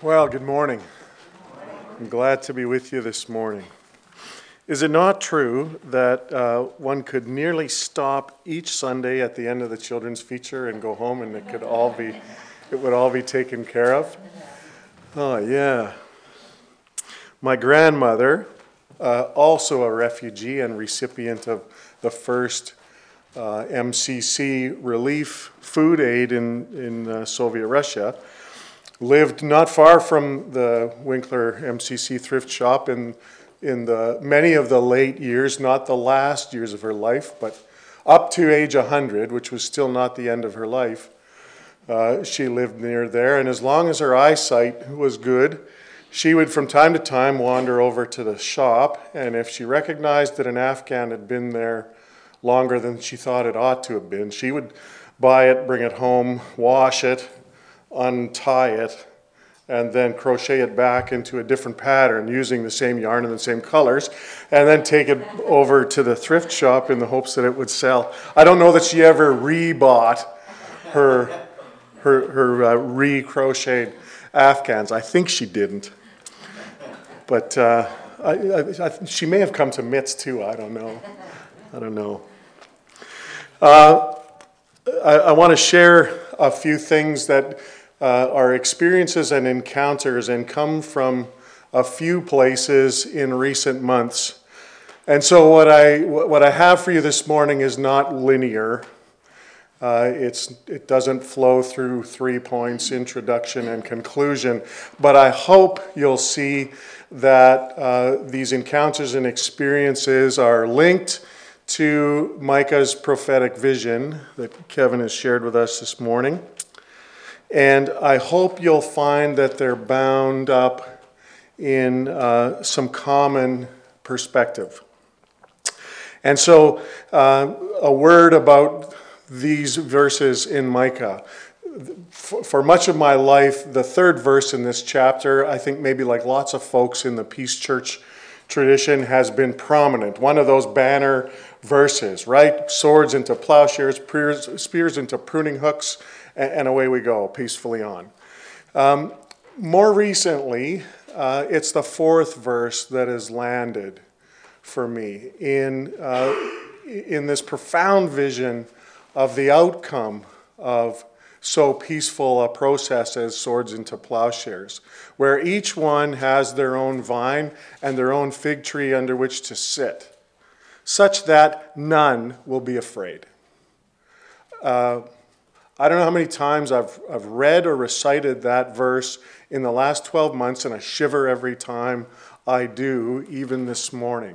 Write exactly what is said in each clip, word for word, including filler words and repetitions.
Well, good morning. I'm glad to be with you this morning. Is it not true that uh, one could nearly stop each Sunday at the end of the children's feature and go home and it could all be, it would all be taken care of? Oh, yeah. My grandmother, uh, also a refugee and recipient of the first uh, M C C relief food aid in, in uh, Soviet Russia, lived not far from the Winkler M C C thrift shop in in the many of the late years, not the last years of her life, but up to age one hundred, which was still not the end of her life. Uh, she lived near there, and as long as her eyesight was good, she would from time to time wander over to the shop, and if she recognized that an Afghan had been there longer than she thought it ought to have been, she would buy it, bring it home, wash it, untie it, and then crochet it back into a different pattern using the same yarn and the same colors, and then take it over to the thrift shop in the hopes that it would sell. I don't know that she ever re-bought her, her, her uh, re-crocheted Afghans. I think she didn't. But uh, I, I, I, she may have come to mitts too. I don't know. I don't know. Uh, I, I want to share a few things that Uh, our experiences and encounters and come from a few places in recent months. And so what I what I have for you this morning is not linear. Uh, it's it doesn't flow through three points, introduction and conclusion. But I hope you'll see that uh, these encounters and experiences are linked to Micah's prophetic vision that Kevin has shared with us this morning. And I hope you'll find that they're bound up in uh, some common perspective. And so uh, a word about these verses in Micah. For, for much of my life, the third verse in this chapter, I think maybe like lots of folks in the Peace Church tradition, has been prominent. One of those banner verses, right? Swords into plowshares, spears into pruning hooks, and away we go, peacefully on. Um, more recently, uh, it's the fourth verse that has landed for me in, uh, in this profound vision of the outcome of so peaceful a process as swords into plowshares, where each one has their own vine and their own fig tree under which to sit, such that none will be afraid. Uh, I don't know how many times I've, I've read or recited that verse in the last twelve months, and I shiver every time I do, even this morning.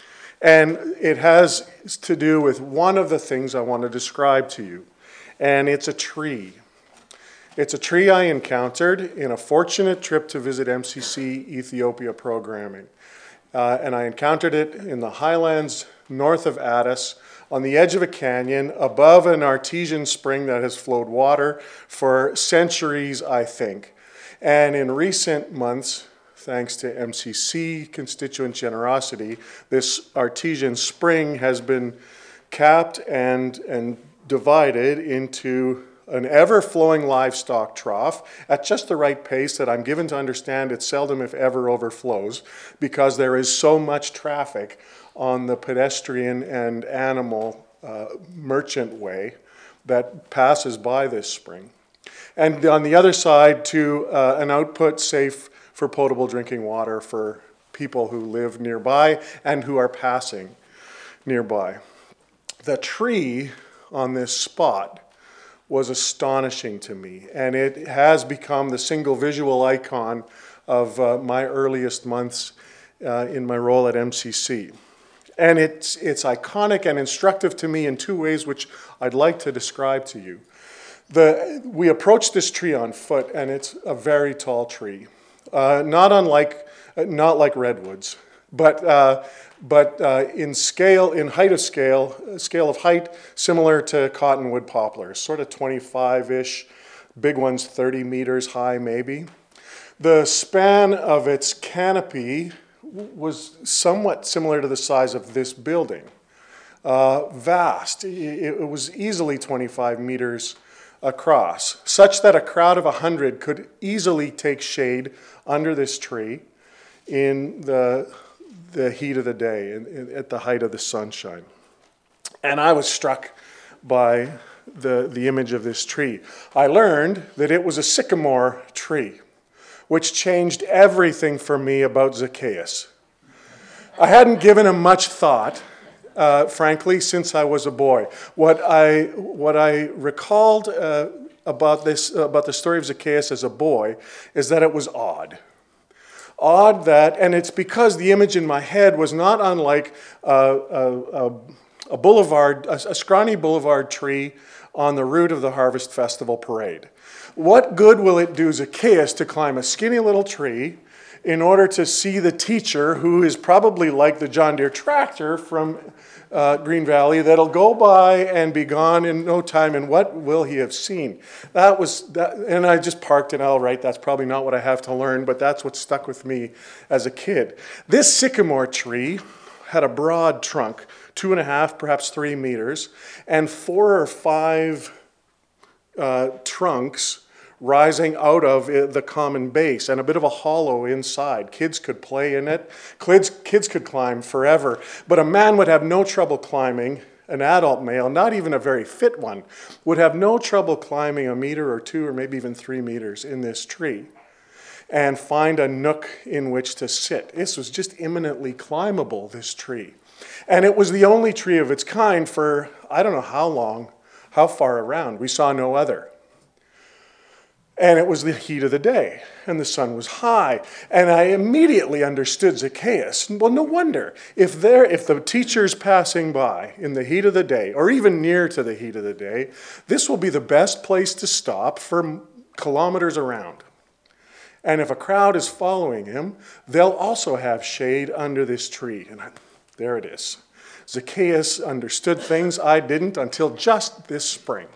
And it has to do with one of the things I want to describe to you, and it's a tree. It's a tree I encountered in a fortunate trip to visit M C C Ethiopia programming. Uh, and I encountered it in the highlands north of Addis, on the edge of a canyon, above an artesian spring that has flowed water for centuries, I think. And in recent months, thanks to M C C constituent generosity, this artesian spring has been capped and, and divided into an ever-flowing livestock trough at just the right pace that I'm given to understand it seldom, if ever, overflows, because there is so much traffic on the pedestrian and animal uh, merchant way that passes by this spring. And on the other side, to uh, an output safe for potable drinking water for people who live nearby and who are passing nearby. The tree on this spot was astonishing to me, and it has become the single visual icon of uh, my earliest months uh, in my role at M C C. And it's, it's iconic and instructive to me in two ways, which I'd like to describe to you. The, we approached this tree on foot, and it's a very tall tree, uh, not unlike, not like redwoods, but uh, but uh, in scale, in height of scale, scale of height, similar to cottonwood poplars, sort of twenty-five-ish, big ones thirty meters high maybe. The span of its canopy was somewhat similar to the size of this building. Uh, vast. It, it was easily twenty-five meters across, such that a crowd of a hundred could easily take shade under this tree in the, the heat of the day, in, in, at the height of the sunshine. And I was struck by the, the image of this tree. I learned that it was a sycamore tree, which changed everything for me about Zacchaeus. I hadn't given him much thought, uh, frankly, since I was a boy. What I, what I recalled uh, about this, about the story of Zacchaeus as a boy is that it was odd. Odd that, and it's because the image in my head was not unlike uh, a, a, a boulevard, a, a scrawny boulevard tree on the route of the Harvest Festival parade. What good will it do Zacchaeus to climb a skinny little tree in order to see the teacher, who is probably like the John Deere tractor from uh, Green Valley, that'll go by and be gone in no time, and what will he have seen? That was, that, and I just parked it, all right, that's probably not what I have to learn, but that's what stuck with me as a kid. This sycamore tree had a broad trunk, two and a half, perhaps three meters, and four or five uh, trunks rising out of the common base, and a bit of a hollow inside. Kids could play in it. Kids, kids could climb forever. But a man would have no trouble climbing, an adult male, not even a very fit one, would have no trouble climbing a meter or two or maybe even three meters in this tree and find a nook in which to sit. This was just imminently climbable, this tree. And it was the only tree of its kind for I don't know how long, how far around. We saw no other. And it was the heat of the day, and the sun was high. And I immediately understood Zacchaeus. Well, no wonder. If there, if the teacher's passing by in the heat of the day, or even near to the heat of the day, this will be the best place to stop for kilometers around. And if a crowd is following him, they'll also have shade under this tree. And I, there it is. Zacchaeus understood things I didn't until just this spring.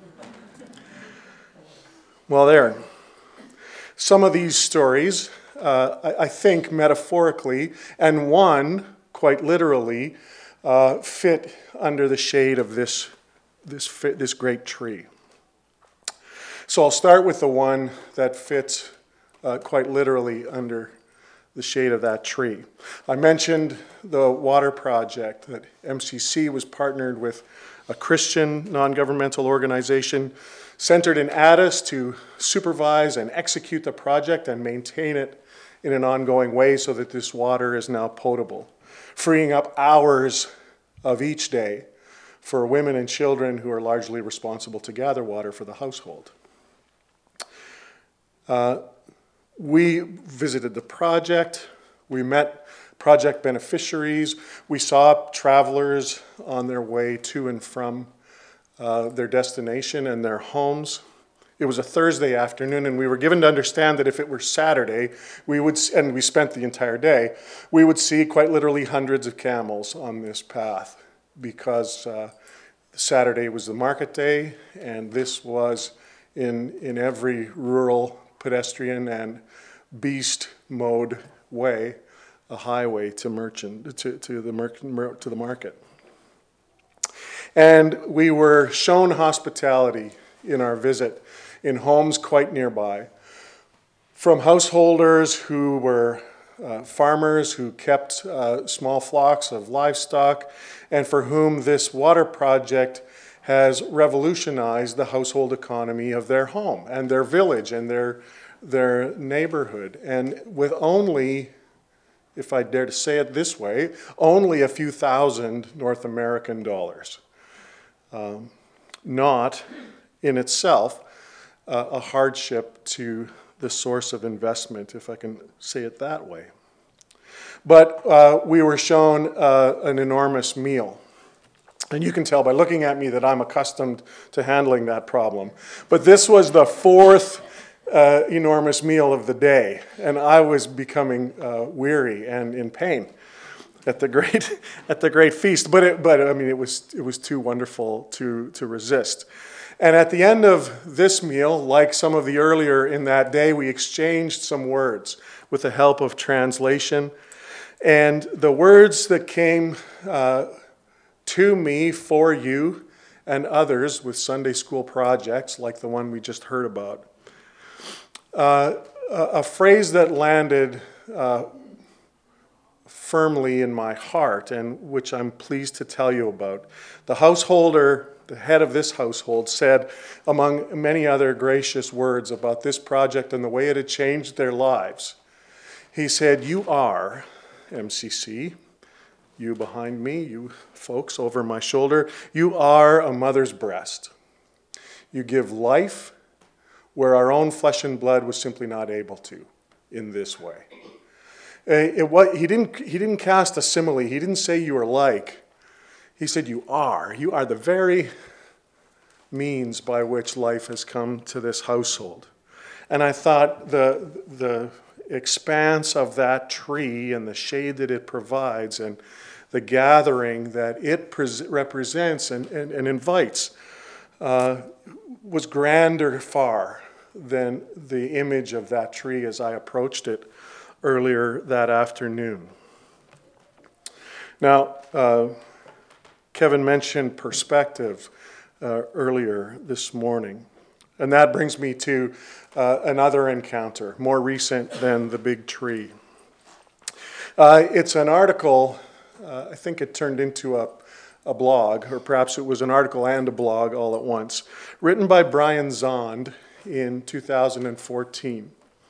Well, there. Some of these stories, uh, I, I think metaphorically, and one quite literally, uh, fit under the shade of this, this, fit, this great tree. So I'll start with the one that fits uh, quite literally under the shade of that tree. I mentioned the water project that M C C was partnered with a Christian non-governmental organization centered in Addis to supervise and execute the project and maintain it in an ongoing way so that this water is now potable, freeing up hours of each day for women and children who are largely responsible to gather water for the household. Uh, we visited the project. We met project beneficiaries. We saw travelers on their way to and from Uh, their destination and their homes. It was a Thursday afternoon, and we were given to understand that if it were Saturday, we would, and we spent the entire day, we would see quite literally hundreds of camels on this path, because uh, Saturday was the market day, and this was in in every rural pedestrian and beast mode way a highway to merchant to to the mer- to the market. And we were shown hospitality in our visit in homes quite nearby, from householders who were uh, farmers who kept uh, small flocks of livestock, and for whom this water project has revolutionized the household economy of their home and their village and their, their neighborhood. And with only, if I dare to say it this way, only a few thousand North American dollars. Um, not in itself uh, a hardship to the source of investment, if I can say it that way. But uh, we were shown uh, an enormous meal. And you can tell by looking at me that I'm accustomed to handling that problem. But this was the fourth uh, enormous meal of the day, and I was becoming uh, weary and in pain at the great at the great feast, but it, but I mean it was it was too wonderful to to resist. And at the end of this meal, like some of the earlier in that day, we exchanged some words with the help of translation, and the words that came uh, to me for you and others with Sunday school projects like the one we just heard about. Uh, a, a phrase that landed uh, firmly in my heart, and which I'm pleased to tell you about. The householder, the head of this household, said, among many other gracious words about this project and the way it had changed their lives, he said, "You are, M C C, you behind me, you folks over my shoulder, you are a mother's breast. You give life where our own flesh and blood was simply not able to in this way." It, it, what, he, didn't, he didn't cast a simile. He didn't say you are like. He said you are. You are the very means by which life has come to this household. And I thought the, the expanse of that tree and the shade that it provides and the gathering that it pre- represents and, and, and invites uh, was grander far than the image of that tree as I approached it earlier that afternoon. Now, uh, Kevin mentioned perspective uh, earlier this morning, and that brings me to uh, another encounter, more recent than the big tree. Uh, it's an article, uh, I think it turned into a, a blog, or perhaps it was an article and a blog all at once, written by Brian Zond in two thousand fourteen.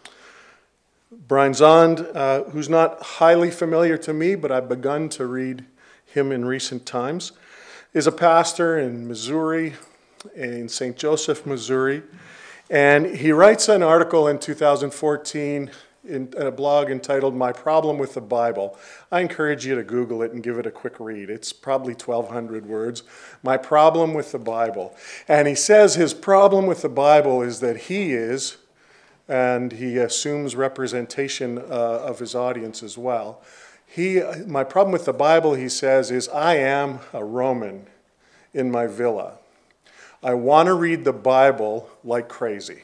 Brian Zond, uh, who's not highly familiar to me, but I've begun to read him in recent times, is a pastor in Missouri, in Saint Joseph, Missouri. And he writes an article in two thousand fourteen in a blog entitled "My Problem with the Bible." I encourage you to Google it and give it a quick read. It's probably twelve hundred words. My problem with the Bible. And he says his problem with the Bible is that he is, and he assumes representation uh, of his audience as well. He, my problem with the Bible, he says, is I am a Roman in my villa. I want to read the Bible like crazy.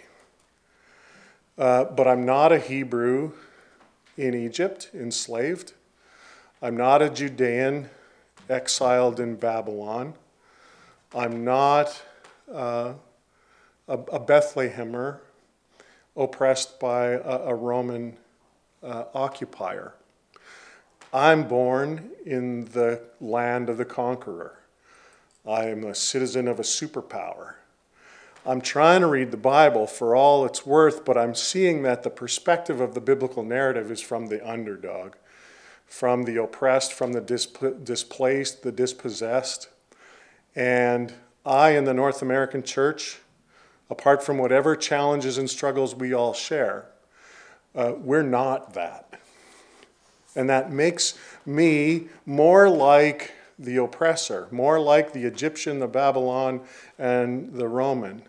Uh, but I'm not a Hebrew in Egypt, enslaved. I'm not a Judean exiled in Babylon. I'm not uh, a, a Bethlehemer oppressed by a, a Roman uh, occupier. I'm born in the land of the conqueror. I am a citizen of a superpower. I'm trying to read the Bible for all it's worth, but I'm seeing that the perspective of the biblical narrative is from the underdog, from the oppressed, from the disp- displaced, the dispossessed. And I, in the North American church, apart from whatever challenges and struggles we all share, uh, we're not that. And that makes me more like the oppressor, more like the Egyptian, the Babylon, and the Roman,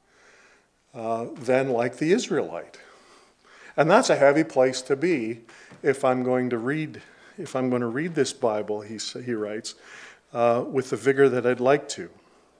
uh, than like the Israelite. And that's a heavy place to be if I'm going to read, if I'm going to read this Bible, he, he writes, uh, with the vigor that I'd like to.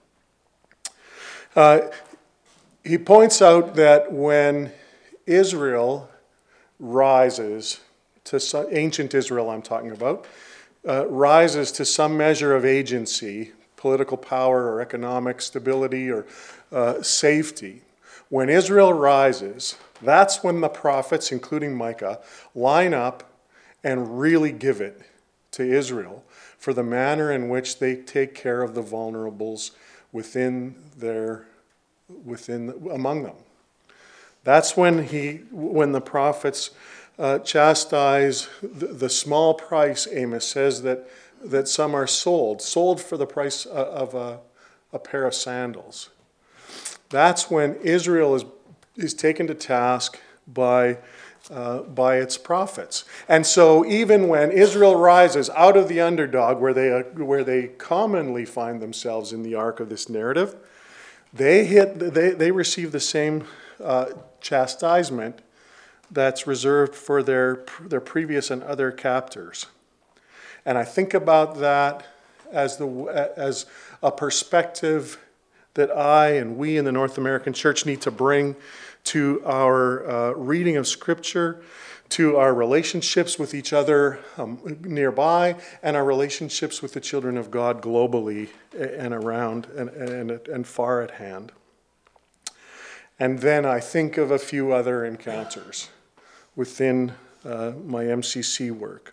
Uh, he points out that when Israel rises to some, ancient Israel I'm talking about, uh, rises to some measure of agency, political power or economic stability or uh, safety, when Israel rises, that's when the prophets, including Micah, line up and really give it to Israel for the manner in which they take care of the vulnerables within their, within among them. That's when he, when the prophets uh, chastise the, the small price. Amos says that that some are sold, sold for the price of a, a pair of sandals. That's when Israel is is taken to task by uh, by its prophets. And so even when Israel rises out of the underdog, where they uh, where they commonly find themselves in the arc of this narrative, they hit they they receive the same uh, chastisement that's reserved for their their previous and other captors. And I think about that as the as a perspective that I and we in the North American Church need to bring to our uh, reading of Scripture, to our relationships with each other um, nearby, and our relationships with the children of God globally and around and, and, and far at hand. And then I think of a few other encounters within uh, my M C C work.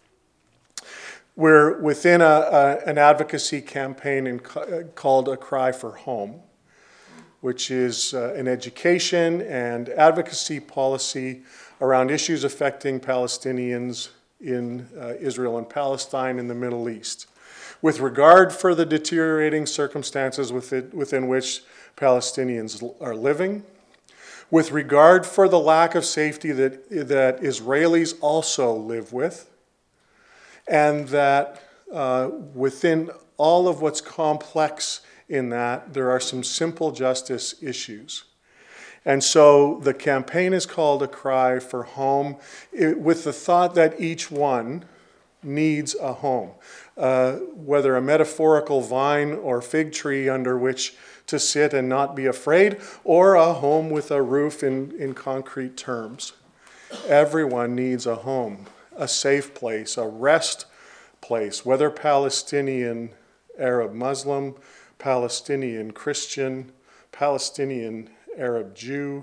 We're within a, a, an advocacy campaign in, called A Cry for Home, which is uh, an education and advocacy policy around issues affecting Palestinians in uh, Israel and Palestine in the Middle East, with regard for the deteriorating circumstances within, within which Palestinians are living, with regard for the lack of safety that, that Israelis also live with, and that uh, within all of what's complex in that, there are some simple justice issues. And so the campaign is called A Cry for Home, it, with the thought that each one needs a home, uh, whether a metaphorical vine or fig tree under which to sit and not be afraid, or a home with a roof in, in concrete terms. Everyone needs a home, a safe place, a rest place, whether Palestinian, Arab, Muslim, Palestinian, Christian, Palestinian, Arab Jew,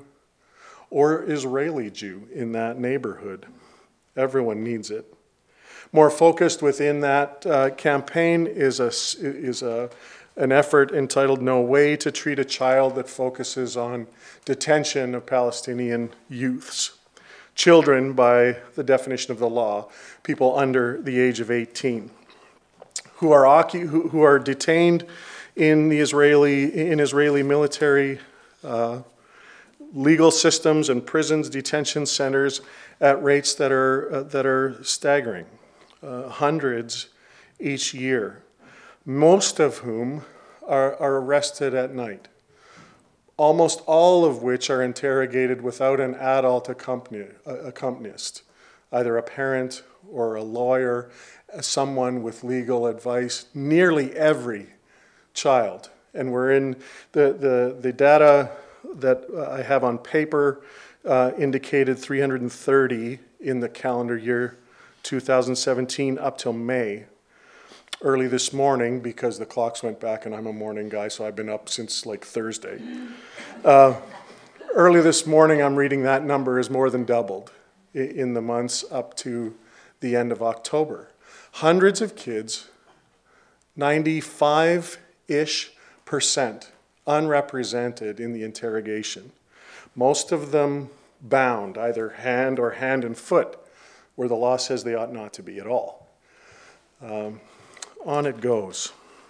or Israeli Jew in that neighborhood. Everyone needs it. More focused within that uh, campaign is a is a an effort entitled No Way to Treat a Child that focuses on detention of Palestinian youths, children by the definition of the law, people under the age of eighteen, who are occu- who, who are detained in the Israeli in Israeli military uh, legal systems and prisons, detention centers at rates that are uh, that are staggering, uh, hundreds each year, most of whom are, are arrested at night, almost all of which are interrogated without an adult accompany, uh, accompanist, either a parent or a lawyer, someone with legal advice. Nearly every child, and we're in the, the, the data that I have on paper uh, indicated three hundred thirty in the calendar year two thousand seventeen up till May. Early this morning, because the clocks went back and I'm a morning guy, so I've been up since like Thursday. Uh, early this morning, I'm reading that number is more than doubled in the months up to the end of October. Hundreds of kids, ninety-five-ish percent unrepresented in the interrogation. Most of them bound, either hand or hand and foot, where the law says they ought not to be at all. Um, on it goes.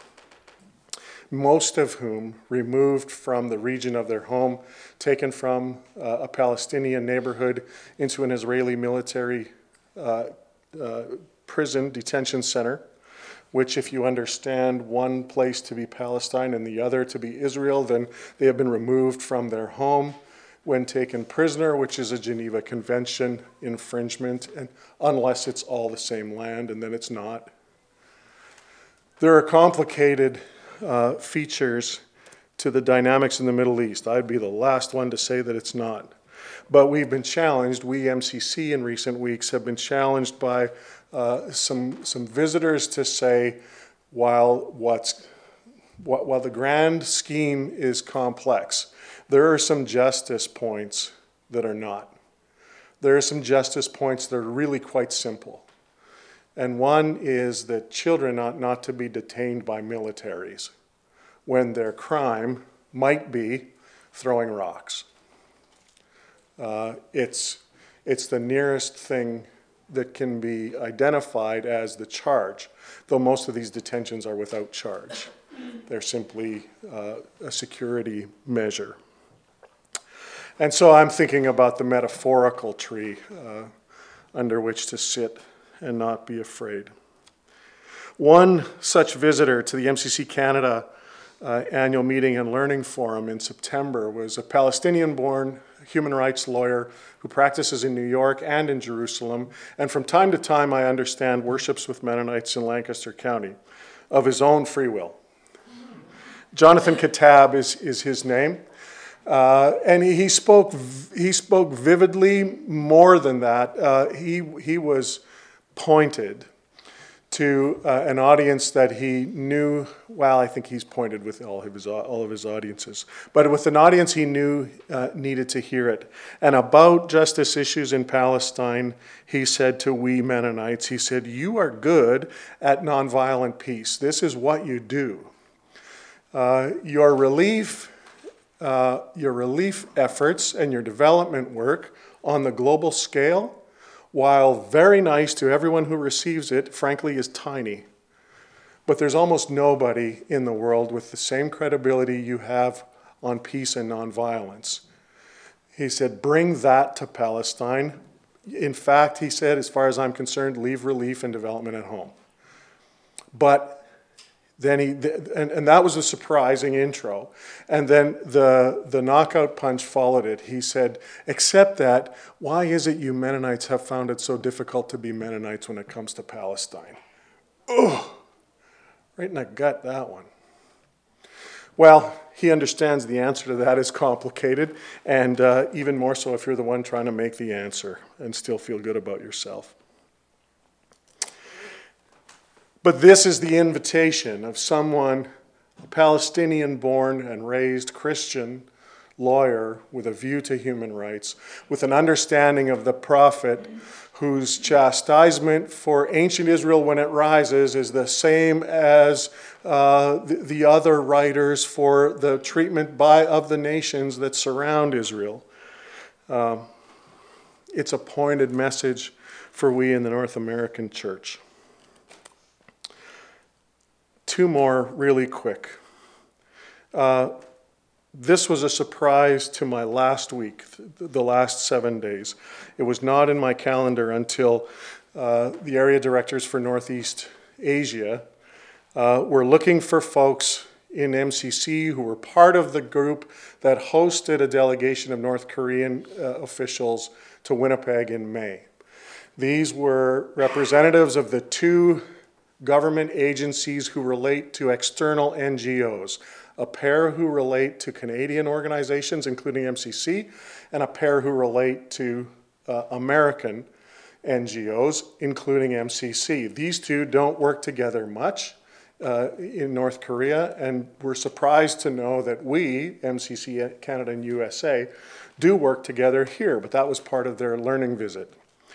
Most of whom removed from the region of their home, taken from uh, a Palestinian neighborhood into an Israeli military uh, uh, prison detention center, which if you understand one place to be Palestine and the other to be Israel, then they have been removed from their home when taken prisoner, which is a Geneva Convention infringement, and unless it's all the same land, and then it's not. There are complicated uh, features to the dynamics in the Middle East. I'd be the last one to say that it's not. But we've been challenged, we M C C in recent weeks have been challenged by uh, some, some visitors to say, while, what's, while the grand scheme is complex, there are some justice points that are not. There are some justice points that are really quite simple. And one is that children ought not to be detained by militaries when their crime might be throwing rocks. Uh, it's, it's the nearest thing that can be identified as the charge, though most of these detentions are without charge. They're simply uh, a security measure. And so I'm thinking about the metaphorical tree uh, under which to sit and not be afraid. One such visitor to the M C C Canada uh, annual meeting and learning forum in September was a Palestinian-born human rights lawyer who practices in New York and in Jerusalem, and from time to time, I understand, worships with Mennonites in Lancaster County of his own free will. Jonathan Katab is, is his name. Uh, and he, he spoke he spoke vividly. More than that, uh, he, he was pointed to uh, an audience that he knew. Well, I think he's pointed with all of his all of his audiences, but with an audience he knew uh, needed to hear it. And about justice issues in Palestine, he said to we Mennonites, he said, "You are good at nonviolent peace. This is what you do. Uh, your relief, uh, your relief efforts and your development work on the global scale, while very nice to everyone who receives it, frankly, is tiny. But there's almost nobody in the world with the same credibility you have on peace and nonviolence." He said, "Bring that to Palestine. In fact," he said, "as far as I'm concerned, leave relief and development at home." But then he, and, and that was a surprising intro. And then the, the knockout punch followed it. He said, "Except that, why is it you Mennonites have found it so difficult to be Mennonites when it comes to Palestine?" Ugh, right in the gut, that one. Well, he understands the answer to that is complicated, and uh, even more so if you're the one trying to make the answer and still feel good about yourself. But this is the invitation of someone, a Palestinian-born and raised Christian lawyer with a view to human rights, with an understanding of the prophet whose chastisement for ancient Israel when it rises is the same as uh, the, the other writers for the treatment by of the nations that surround Israel. Um, it's a pointed message for we in the North American church. Two more really quick. Uh, this was a surprise to my last week, the last seven days. It was not in my calendar until uh, the area directors for Northeast Asia uh, were looking for folks in M C C who were part of the group that hosted a delegation of North Korean uh, officials to Winnipeg in May. These were representatives of the two government agencies who relate to external N G Os, a pair who relate to Canadian organizations, including M C C, and a pair who relate to uh, American N G Os, including M C C. These two don't work together much uh, in North Korea, and we're surprised to know that we, M C C, Canada and U S A, do work together here, but that was part of their learning visit.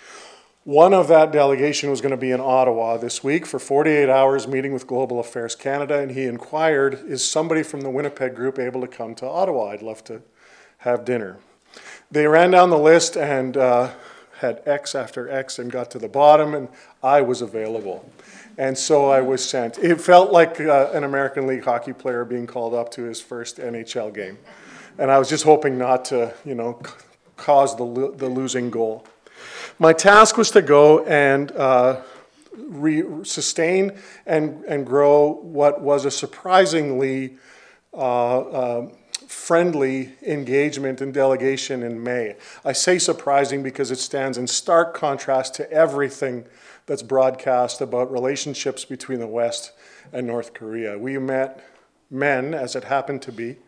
One of that delegation was going to be in Ottawa this week for forty-eight hours meeting with Global Affairs Canada, and he inquired, is somebody from the Winnipeg group able to come to Ottawa? I'd love to have dinner. They ran down the list and uh, had X after X and got to the bottom, and I was available. And so I was sent. It felt like uh, an American League hockey player being called up to his first N H L game. And I was just hoping not to, you know, cause the, lo- the losing goal. My task was to go and uh, re- sustain and, and grow what was a surprisingly uh, uh, friendly engagement and delegation in May. I say surprising because it stands in stark contrast to everything that's broadcast about relationships between the West and North Korea. We met men, as it happened to be,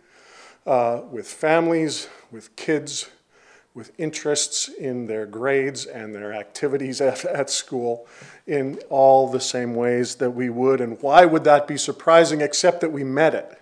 uh, with families, with kids, with interests in their grades and their activities at, at school in all the same ways that we would. And why would that be surprising, except that we met it,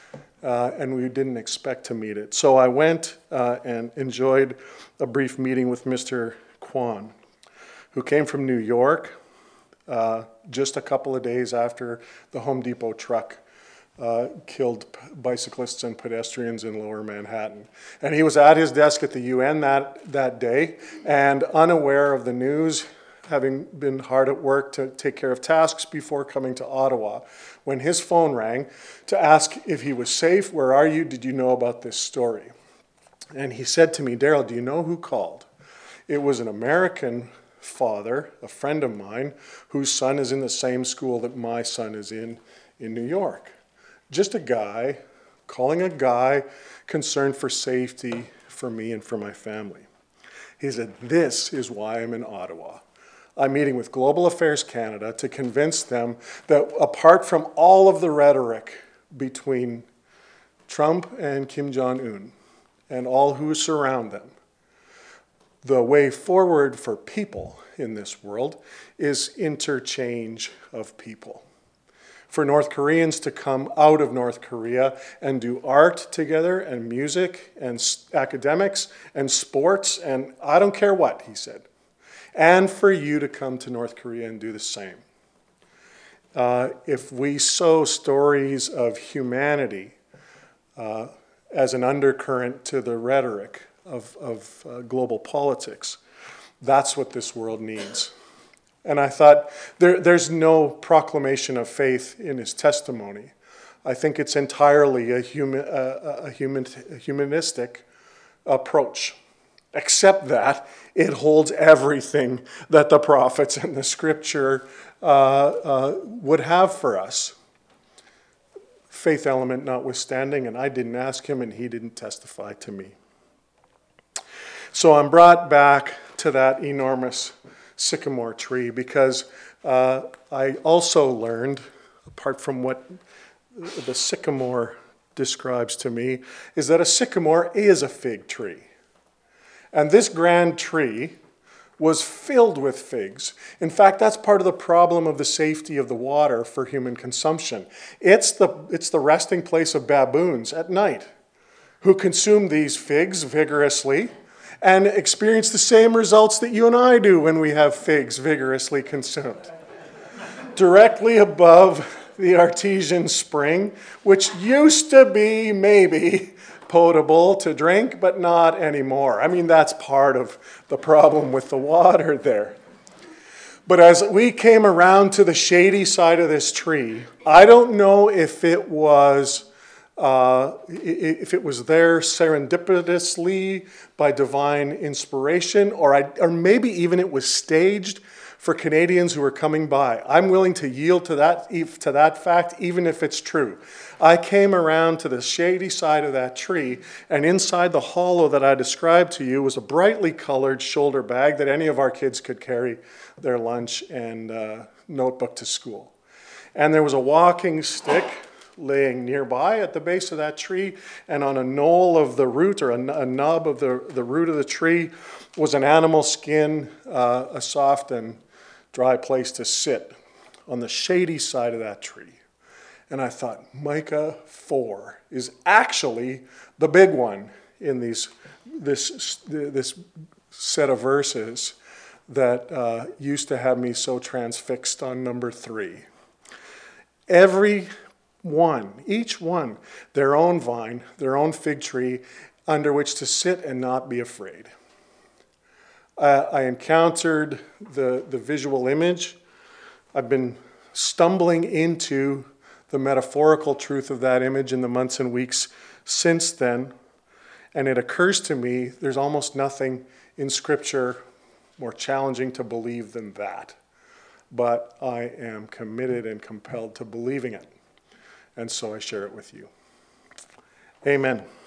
uh, and we didn't expect to meet it. So I went uh, and enjoyed a brief meeting with Mister Kwan, who came from New York uh, just a couple of days after the Home Depot truck Uh, killed bicyclists and pedestrians in Lower Manhattan. And he was at his desk at the U N that, that day, and unaware of the news, having been hard at work to take care of tasks before coming to Ottawa, when his phone rang to ask if he was safe. "Where are you? Did you know about this story?" And he said to me, "Daryl, do you know who called?" It was an American father, a friend of mine, whose son is in the same school that my son is in in New York. Just a guy calling a guy concerned for safety for me and for my family. He said, "This is why I'm in Ottawa. I'm meeting with Global Affairs Canada to convince them that apart from all of the rhetoric between Trump and Kim Jong-un and all who surround them. The way forward for people in this world is interchange of people. For North Koreans to come out of North Korea and do art together and music and academics and sports and I don't care what, he said. And for you to come to North Korea and do the same. Uh, if we sow stories of humanity uh, as an undercurrent to the rhetoric of, of uh, global politics, that's what this world needs. And I thought, there, there's no proclamation of faith in his testimony. I think it's entirely a, human, uh, a, human, a humanistic approach, except that it holds everything that the prophets and the scripture uh, uh, would have for us. Faith element notwithstanding, and I didn't ask him and he didn't testify to me. So I'm brought back to that enormous sycamore tree because uh, I also learned, apart from what the sycamore describes to me, is that a sycamore is a fig tree. And this grand tree was filled with figs. In fact, that's part of the problem of the safety of the water for human consumption. It's the, it's the resting place of baboons at night who consume these figs vigorously and experience the same results that you and I do when we have figs vigorously consumed. Directly above the artesian spring, which used to be maybe potable to drink, but not anymore. I mean, that's part of the problem with the water there. But as we came around to the shady side of this tree, I don't know if it was Uh, if it was there serendipitously by divine inspiration, or, I, or maybe even it was staged for Canadians who were coming by. I'm willing to yield to that, to that fact, even if it's true. I came around to the shady side of that tree, and inside the hollow that I described to you was a brightly colored shoulder bag that any of our kids could carry their lunch and uh, notebook to school. And there was a walking stick laying nearby at the base of that tree, and on a knoll of the root, or a, a nub of the, the root of the tree, was an animal skin, uh, a soft and dry place to sit on the shady side of that tree. And I thought, Micah four is actually the big one in these, this, this set of verses that uh, used to have me so transfixed on number three. Every one, each one, their own vine, their own fig tree under which to sit and not be afraid. Uh, I encountered the, the visual image. I've been stumbling into the metaphorical truth of that image in the months and weeks since then, and it occurs to me there's almost nothing in Scripture more challenging to believe than that. But I am committed and compelled to believing it. And so I share it with you. Amen.